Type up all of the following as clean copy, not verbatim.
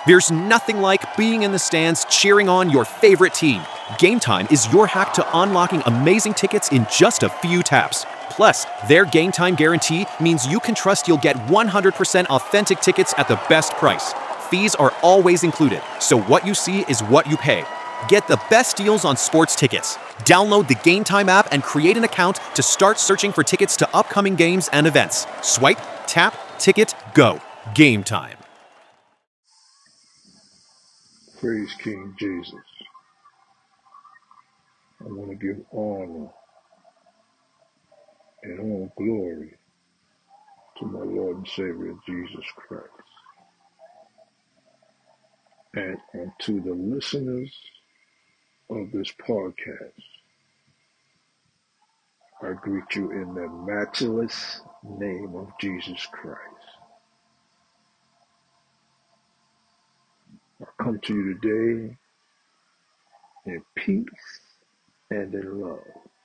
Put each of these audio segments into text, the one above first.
There's nothing like being in the stands cheering on your favorite team. Game Time is your hack to unlocking amazing tickets in just a few taps. Plus, their Game Time guarantee means you can trust you'll get 100% authentic tickets at the best price. Fees are always included, so what you see is what you pay. Get the best deals on sports tickets. Download the Game Time app and create an account to start searching for tickets to upcoming games and events. Swipe, tap, ticket, go. Game Time. Praise King Jesus. I want to give honor and all glory to my Lord and Savior Jesus Christ. And unto the listeners of this podcast, I greet you in the matchless name of Jesus Christ. I come to you today in peace and in love.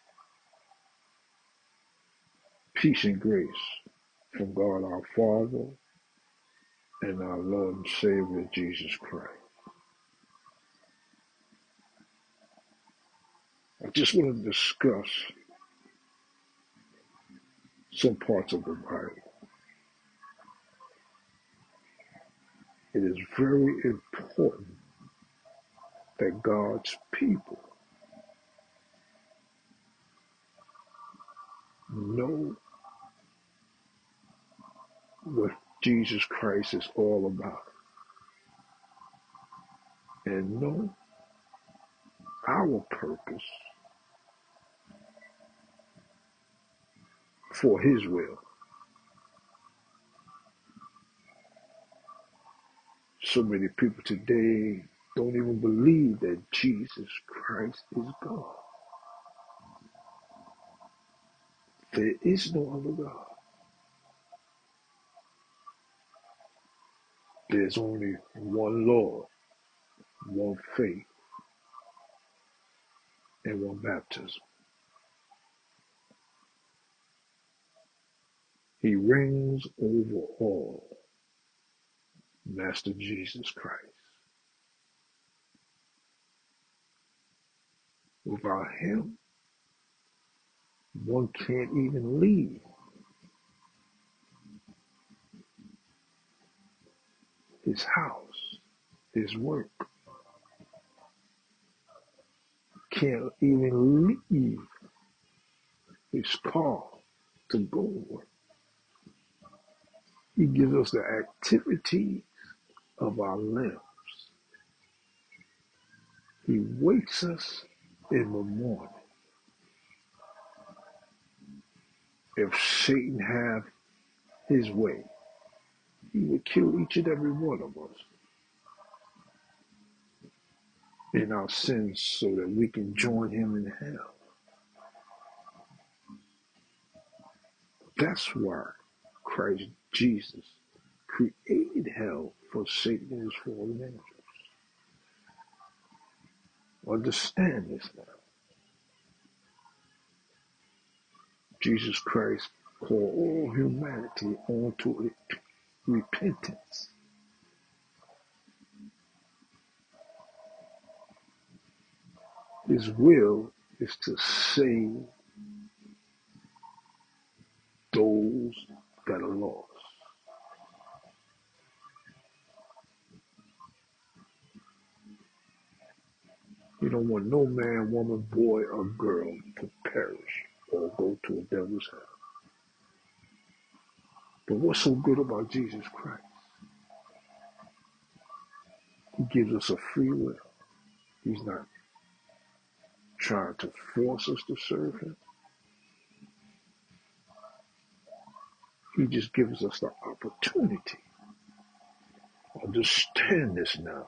Peace and grace from God our Father and our Lord and Savior Jesus Christ. I just want to discuss some parts of the Bible. It is very important that God's people know what Jesus Christ is all about and know our purpose for His will. So many people today don't even believe that Jesus Christ is God. There is no other God. There's only one Lord, one faith, and one baptism. He reigns over all, Master Jesus Christ. Without Him, one can't even leave His house, His work. Can't even leave His car to go to work. He gives us the activity of our limbs. He wakes us in the morning. If Satan have his way, he would kill each and every one of us in our sins so that we can join him in hell. That's why Christ Jesus created hell for Satan and his fallen angels. Understand this now. Jesus Christ called all humanity onto repentance. His will is to save those that are lost. He don't want no man, woman, boy, or girl to perish or go to a devil's hell. But what's so good about Jesus Christ? He gives us a free will. He's not trying to force us to serve him. He just gives us the opportunity. Understand this now.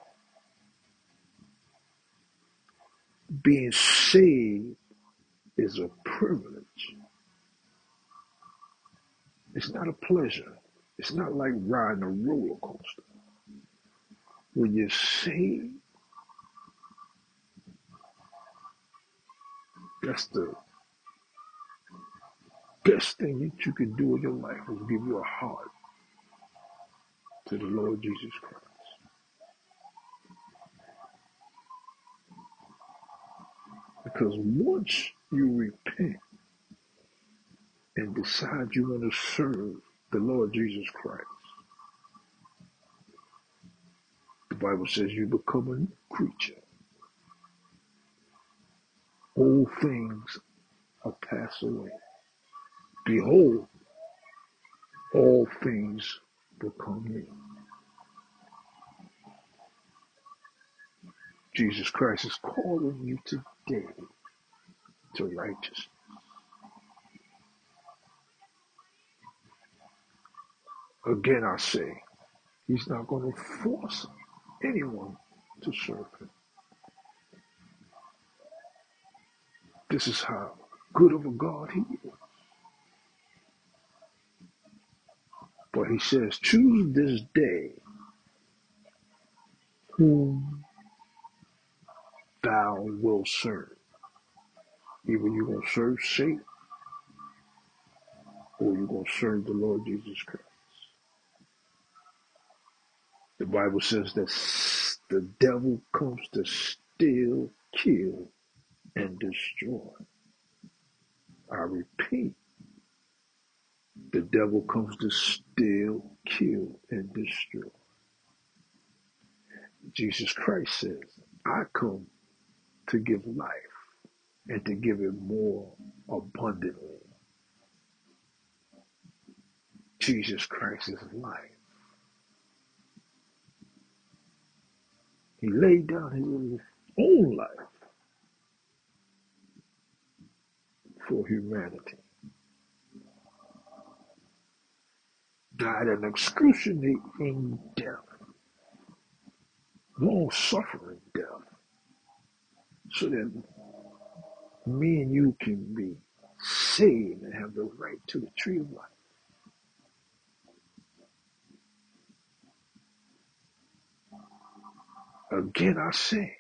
Being saved is a privilege. It's not a pleasure. It's not like riding a roller coaster. When you're saved, that's the best thing that you can do in your life is give your heart to the Lord Jesus Christ. Because once you repent and decide you want to serve the Lord Jesus Christ, the Bible says you become a new creature. Old things are passed away. Behold, all things become new. Jesus Christ is calling you today to righteousness. Again, I say, he's not going to force anyone to serve him. This is how good of a God he is. But he says, choose this day whom thou wilt serve. Either you're going to serve Satan or you're going to serve the Lord Jesus Christ. The Bible says that the devil comes to steal, kill, and destroy. I repeat, the devil comes to steal, kill, and destroy. Jesus Christ says, I come to give life and to give it more abundantly. Jesus Christ is life. He laid down his own life for humanity. Died an excruciating death, long-suffering death, so that me and you can be saved and have the right to the tree of life. Again, I say,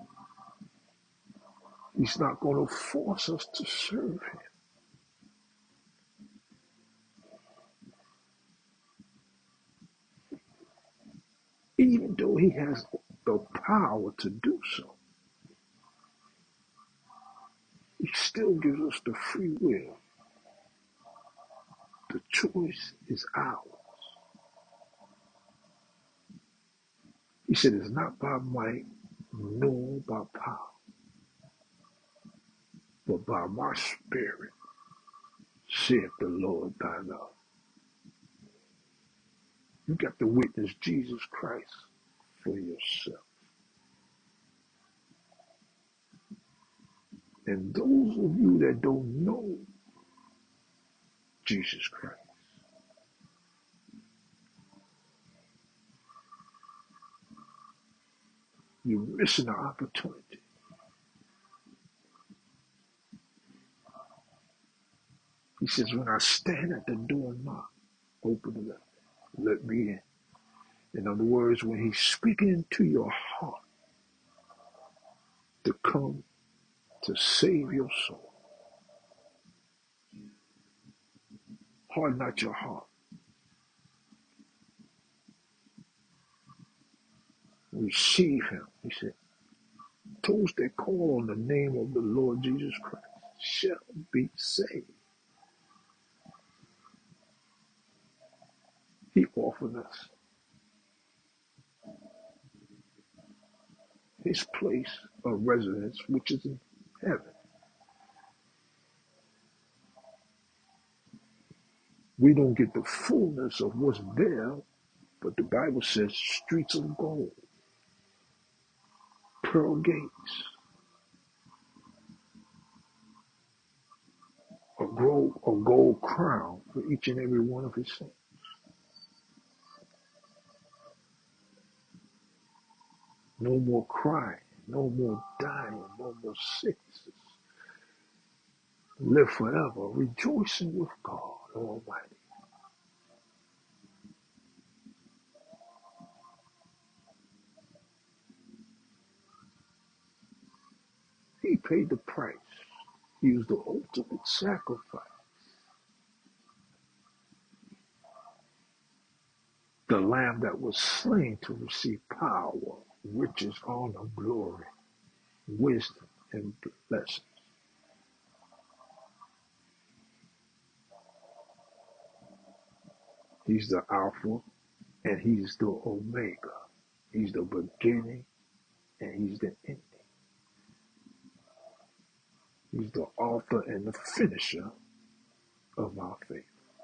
he's not going to force us to serve him. Even though he has the power to do so, he still gives us the free will. The choice is ours. He said, it's not by might, nor by power, but by my spirit, saith the Lord thy God. You got to witness Jesus Christ for yourself. And those of you that don't know Jesus Christ, you're missing an opportunity. He says, when I stand at the door and knock, open it up, let me in. In other words, when he's speaking into your heart to come to save your soul, harden not your heart. Receive him. He said, those that call on the name of the Lord Jesus Christ shall be saved. He offered us his place of residence, which is in heaven. We don't get the fullness of what's there, but the Bible says streets of gold, pearl gates, a gold crown for each and every one of his saints. No more crying, no more dying, no more sicknesses. Live forever, rejoicing with God Almighty. He paid the price. He was the ultimate sacrifice. The lamb that was slain to receive power, riches, honor, glory, wisdom, and blessings. He's the Alpha and He's the Omega. He's the beginning and He's the ending. He's the author and the finisher of our faith.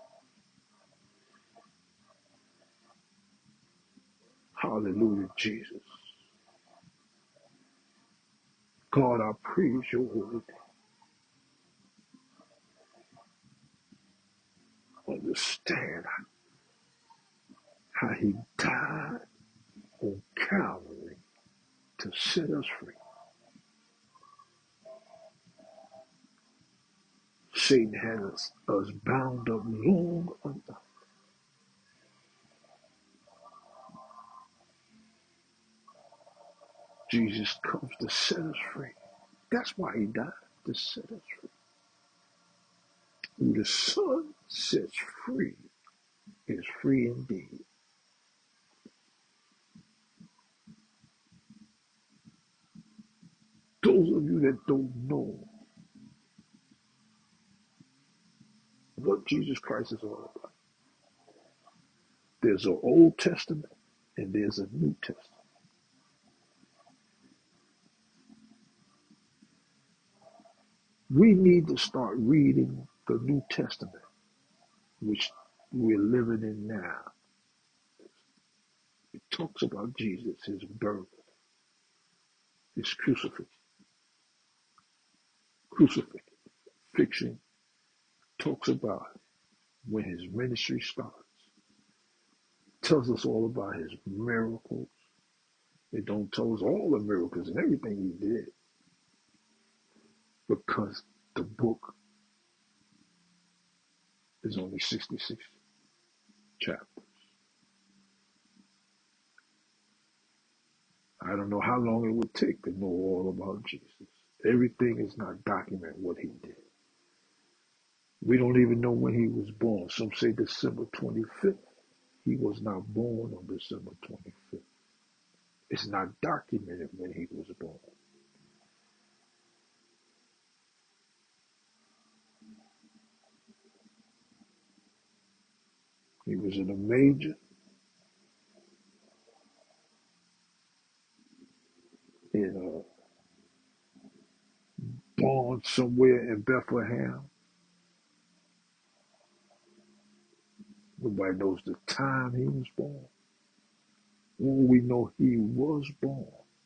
Hallelujah, Jesus. God, I praise your holy name. Understand how He died on Calvary to set us free. Satan has us bound up long enough. Jesus comes to set us free. That's why He died, to set us free. Who the Son sets free is free indeed. Those of you that don't know what Jesus Christ is all about, there's an Old Testament and there's a New Testament. We need to start reading the New Testament, which we're living in now. It talks about Jesus, His birth, His crucifixion talks about when His ministry starts. Tells us all about His miracles. It don't tell us all the miracles and everything He did, because the book is only 66 chapters. I don't know how long it would take to know all about Jesus. Everything is not documented what He did. We don't even know when He was born. Some say December 25th. He was not born on December 25th. It's not documented when He was born. He was in a manger born somewhere in Bethlehem. Nobody knows the time He was born. All we know, He was born.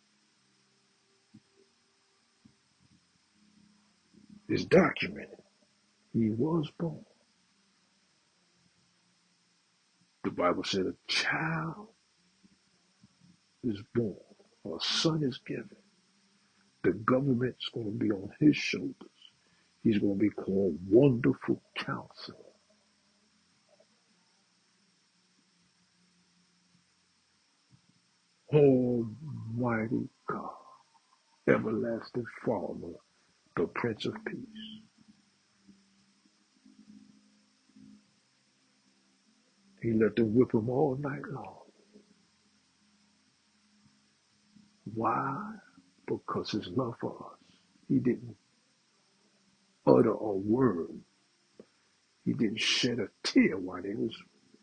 It's documented. He was born. The Bible said a child is born, a son is given. The government's going to be on His shoulders. He's going to be called Wonderful Counselor, Almighty God, Everlasting Father, the Prince of Peace. He let them whip Him all night long. Why? Because His love for us. He didn't utter a word. He didn't shed a tear while they was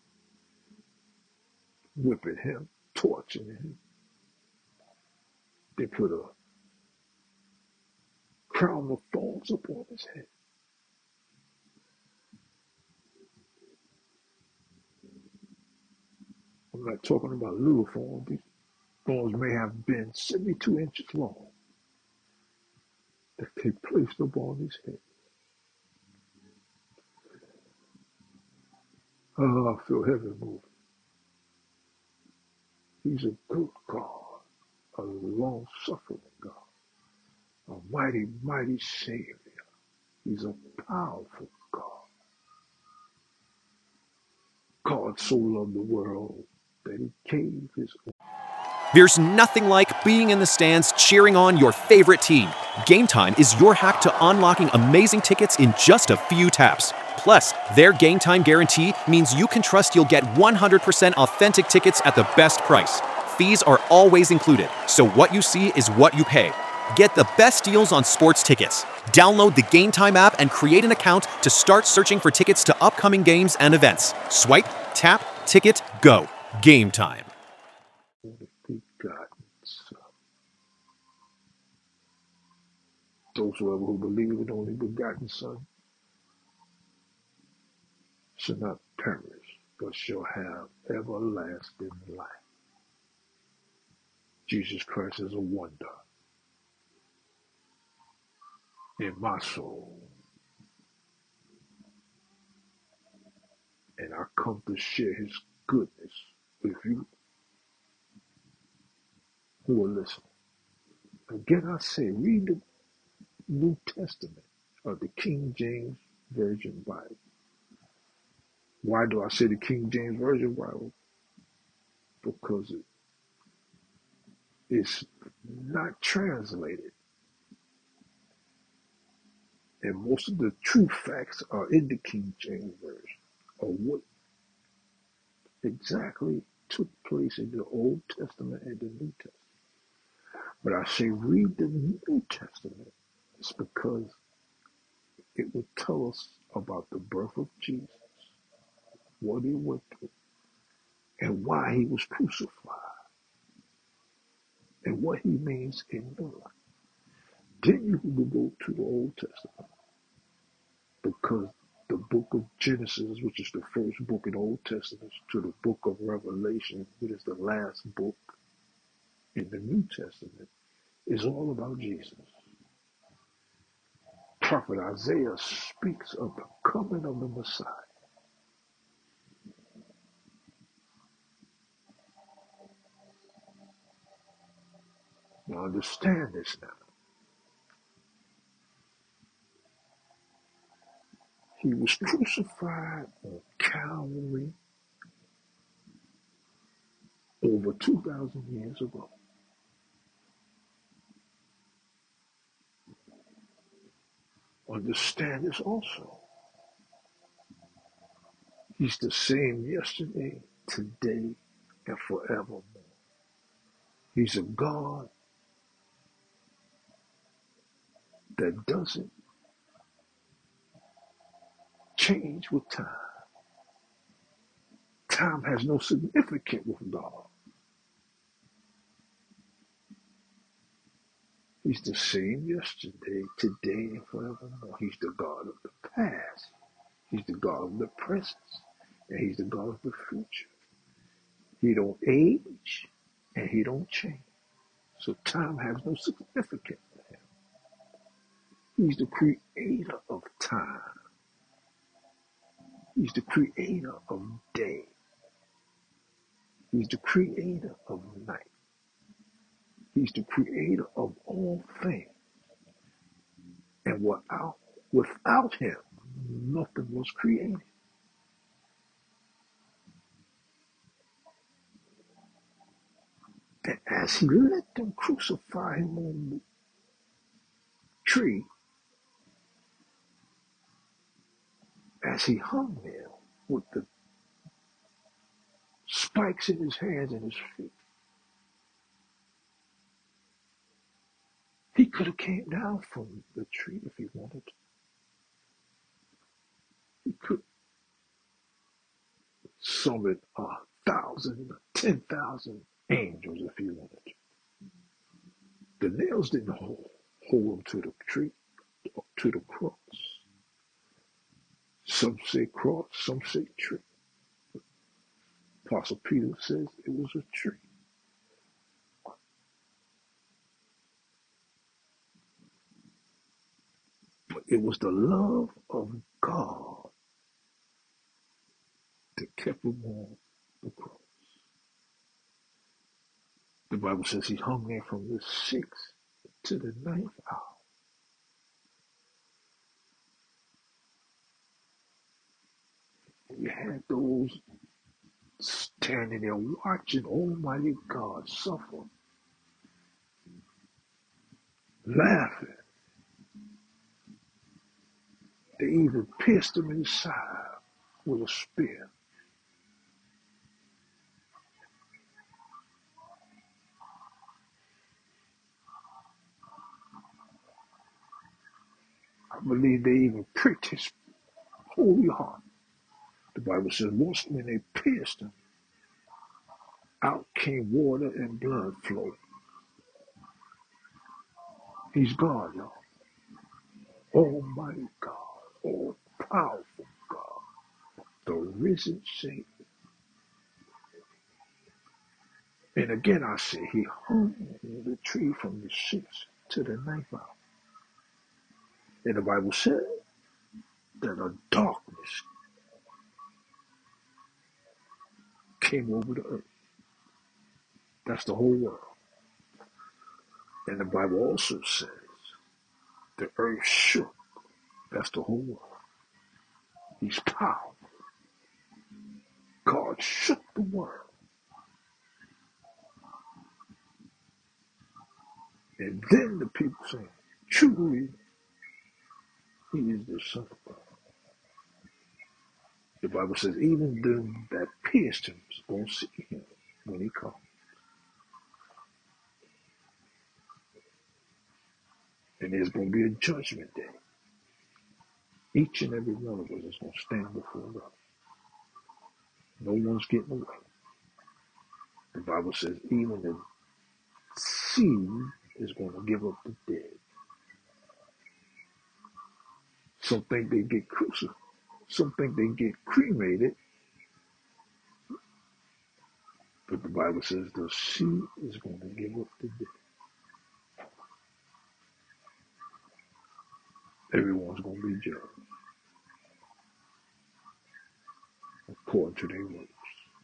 whipping Him, torturing Him. They put a crown of thorns upon His head. I'm not talking about little thorns. These thorns may have been 72 inches long that they placed upon His head. Oh, I feel heaven moving. He's a good God, a long-suffering God, a mighty, mighty Savior. He's a powerful God. God so loved the world that He gave His own. There's nothing like being in the stands cheering on your favorite team. Game Time is your hack to unlocking amazing tickets in just a few taps. Plus, their Game Time guarantee means you can trust you'll get 100% authentic tickets at the best price. Fees are always included, so what you see is what you pay. Get the best deals on sports tickets. Download the Game Time app and create an account to start searching for tickets to upcoming games and events. Swipe, tap, ticket, go. Game Time. Begotten Son. Those who believe in the only begotten Son shall not perish, but shall have everlasting life. Jesus Christ is a wonder in my soul. And I come to share his goodness with you who are listening. Again, I say, read the New Testament of the King James Version Bible. Why do I say the King James Version Bible? Because it's not translated. And most of the true facts are in the King James Version of what exactly took place in the Old Testament and the New Testament. But I say read the New Testament. It's because it will tell us about the birth of Jesus, what he went through, and why he was crucified, and what he means in your life. Then you can go to the Old Testament because the book of Genesis, which is the first book in the Old Testament, to the book of Revelation, which is the last book in the New Testament, is all about Jesus. Prophet Isaiah speaks of the coming of the Messiah. Now understand this now. He was crucified on Calvary over 2,000 years ago. Understand this also. He's the same yesterday, today, and forevermore. He's a God that doesn't change with time. Time has no significance with God. He's the same yesterday, today, and forevermore. He's the God of the past. He's the God of the present. And he's the God of the future. He don't age and he don't change. So time has no significance for him. He's the creator of time. He's the creator of day. He's the creator of night. He's the creator of all things. And without him, nothing was created. And as he let them crucify him on the tree, as he hung there with the spikes in his hands and his feet, he could have came down from the tree if he wanted to. He could summon 1,000, 10,000 angels if he wanted to. The nails didn't hold him to the tree, to the cross. Some say cross, some say tree. Apostle Peter says it was a tree. But it was the love of God that kept him on the cross. The Bible says he hung there from the 6th to the 9th hour. You had those standing there watching Almighty God suffer, laughing. They even pierced him in the side with a spear. believe they even pricked his holy heart. The Bible says once when they pierced him, out came water and blood flow. He's God, y'all. Almighty God, all powerful God, the risen Savior. And again I say, he hung on the tree from the 6th to the 9th hour. And the Bible said that a darkness came over the earth. That's the whole world. And the Bible also says the earth shook. That's the whole world. He's powerful. God shook the world. And then the people say, truly, he is the Son of God. The Bible says even them that pierced him is going to see him when he comes. And there's going to be a judgment day. Each and every one of us is going to stand before God. No one's getting away. The Bible says even the seed is going to give up the dead. Some think they get crucified. Some think they get cremated. But the Bible says the seed is going to give up the dead. Everyone's going to be judged according to their works.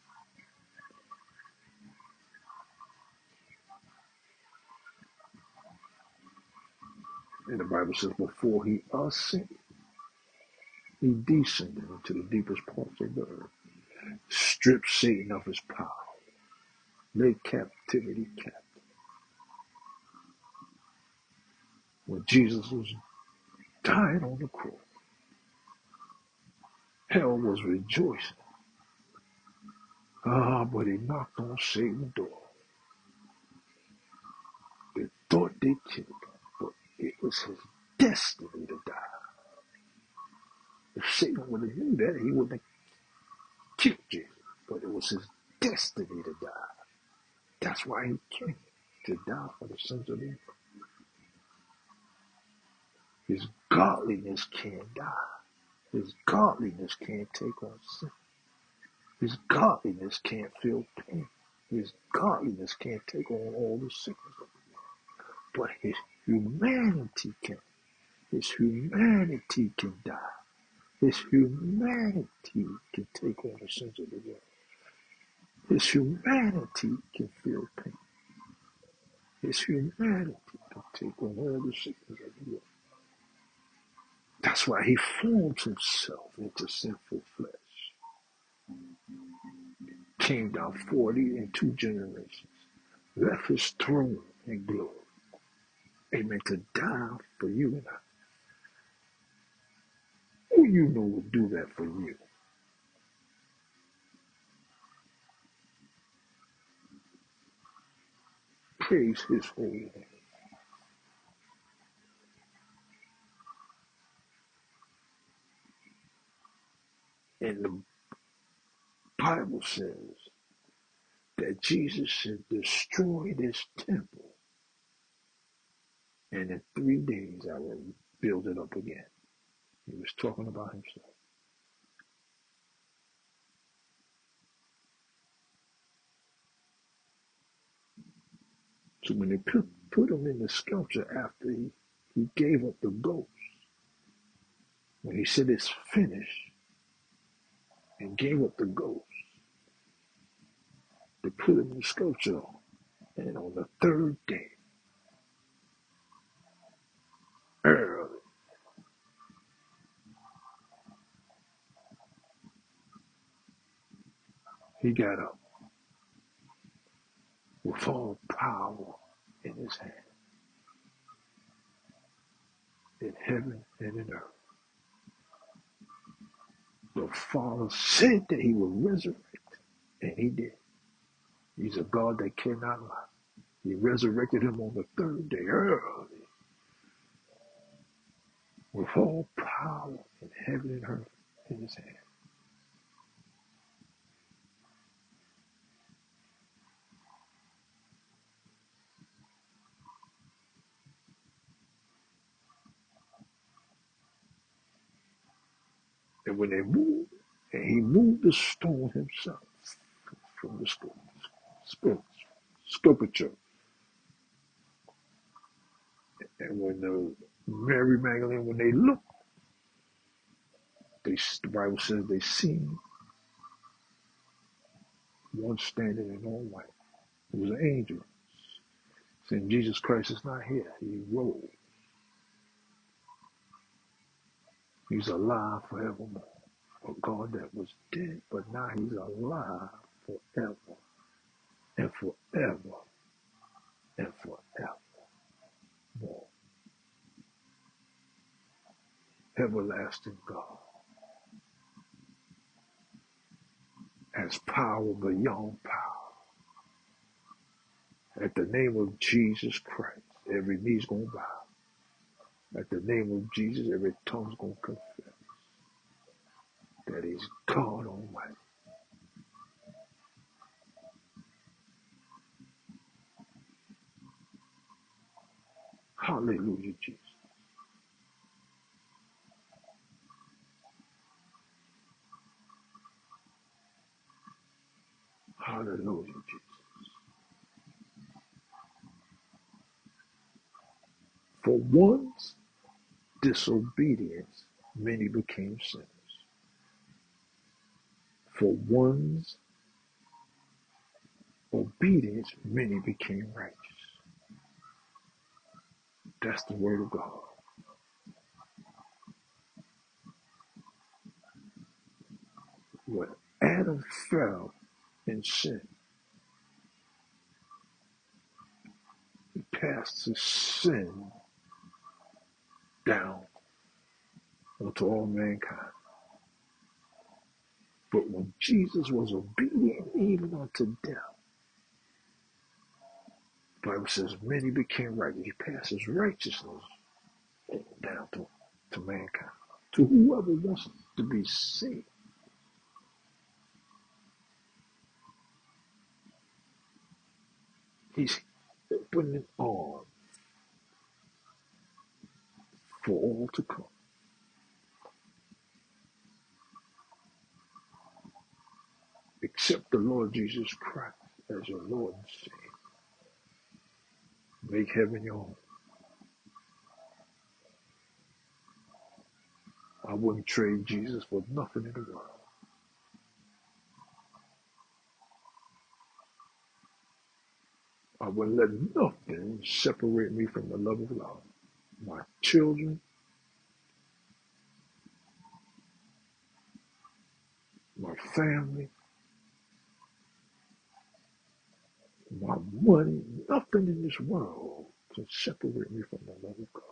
And the Bible says before he ascended, he descended into the deepest parts of the earth, stripped Satan of his power, laid captivity captive. When Jesus was dying on the cross, hell was rejoicing. But he knocked on Satan's door. They thought they killed him, but it was his destiny to die. If Satan would have knew that, he wouldn't have killed Jesus. But it was his destiny to die. That's why he came, to die for the sins of the world. His godliness can't die. His godliness can't take on sin. His godliness can't feel pain. His godliness can't take on all the sickness of the world. But his humanity can. His humanity can die. His humanity can take on the sins of the world. His humanity can feel pain. His humanity can take on all the sickness of the world. That's why he formed himself into sinful flesh. Came down 40 and 2 generations. Left his throne in glory. Amen. To die for you and I. Who you know would do that for you? Praise his holy name. And the Bible says that Jesus should destroy this temple, and in 3 days I will build it up again. He was talking about himself. So when they put him in the sculpture after he gave up the ghost, when he said it's finished and gave up the ghost, they put him in the sculpture. And on the 3rd day, early, he got up with all power in his hand, in heaven and in earth. The Father said that he would resurrect, and he did. He's a God that cannot lie. He resurrected him on the 3rd day, early. with all power in heaven and earth in his hand. And when they moved, and he moved the stone himself from the sculpture. And when Mary Magdalene, when they looked, the Bible says they seen one standing in all white. It was an angel saying Jesus Christ is not here. He rose. He's alive forevermore. A God that was dead, but now he's alive forever and forever and forevermore. Everlasting God has power beyond power. At the name of Jesus Christ, every knee's going to bow. At the name of Jesus, every tongue's going to confess that he's God Almighty. Hallelujah, Jesus. Hallelujah, Jesus. For one's disobedience, many became sinners. For one's obedience, many became righteous. That's the word of God. When Adam fell in sin, he passed his sin down onto all mankind. But when Jesus was obedient even unto death, the Bible says many became righteous. He passed his righteousness down to mankind, to whoever wants to be saved. He's opening arms for all to come. Accept the Lord Jesus Christ as your Lord and Savior. Make heaven your home. I wouldn't trade Jesus for nothing in the world. I wouldn't let nothing separate me from the love of God. My children, my family, my money, nothing in this world can separate me from the love of God.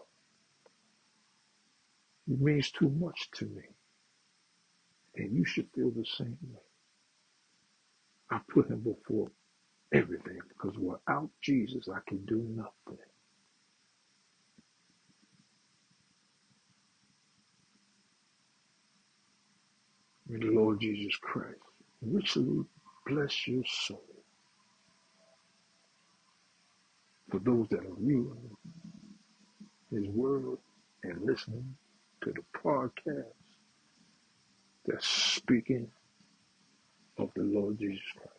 It means too much to me. And you should feel the same way. I put him before everything because without Jesus, I can do nothing. May the Lord Jesus Christ richly bless your soul. For those that are reading his word and listening to the podcast that's speaking of the Lord Jesus Christ.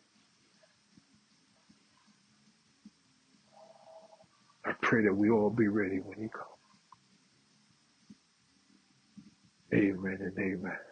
I pray that we all be ready when he comes. Amen and amen.